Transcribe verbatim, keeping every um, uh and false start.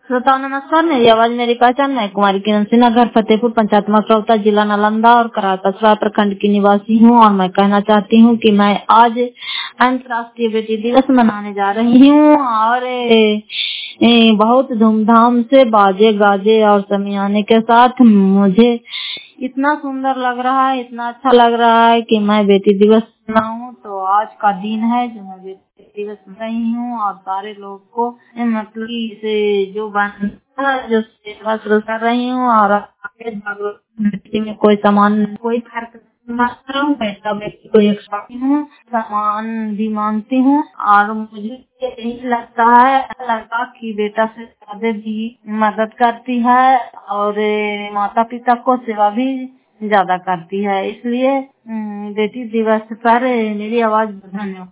श्रोताओं नमस्कार, मेरी आवाज मेरी पहचान। मैं कुमारी किरण सिन्हा, घर फतेहपुर, पंचायत मसरौता, जिला नालंदा और कराकसरा प्रखंड की निवासी हूँ। और मैं कहना चाहती हूँ कि मैं आज अंतर्राष्ट्रीय बेटी दिवस मनाने जा रही हूँ और ए, ए, बहुत धूमधाम से बाजे गाजे और समियाने के साथ। मुझे इतना सुंदर लग रहा है, इतना अच्छा लग रहा है कि मैं बेटी दिवस मनाऊं। तो आज का दिन है जो मैं बेटी दिवस मना रही हूँ और सारे लोग को मतलब कि इसे जो बनता है जो सेवा शुरू कर रही हूँ। और आगे बेटी में कोई सामान कोई फर्क नहीं, पैसा बेटी को एक हूँ, सामान भी मांगती हूँ। और मुझे यही लगता है लड़का की बेटा से ज्यादा भी मदद करती है और माता पिता को सेवा भी ज्यादा करती है। इसलिए बेटी दिवस पर मेरी आवाज धन्यवाद।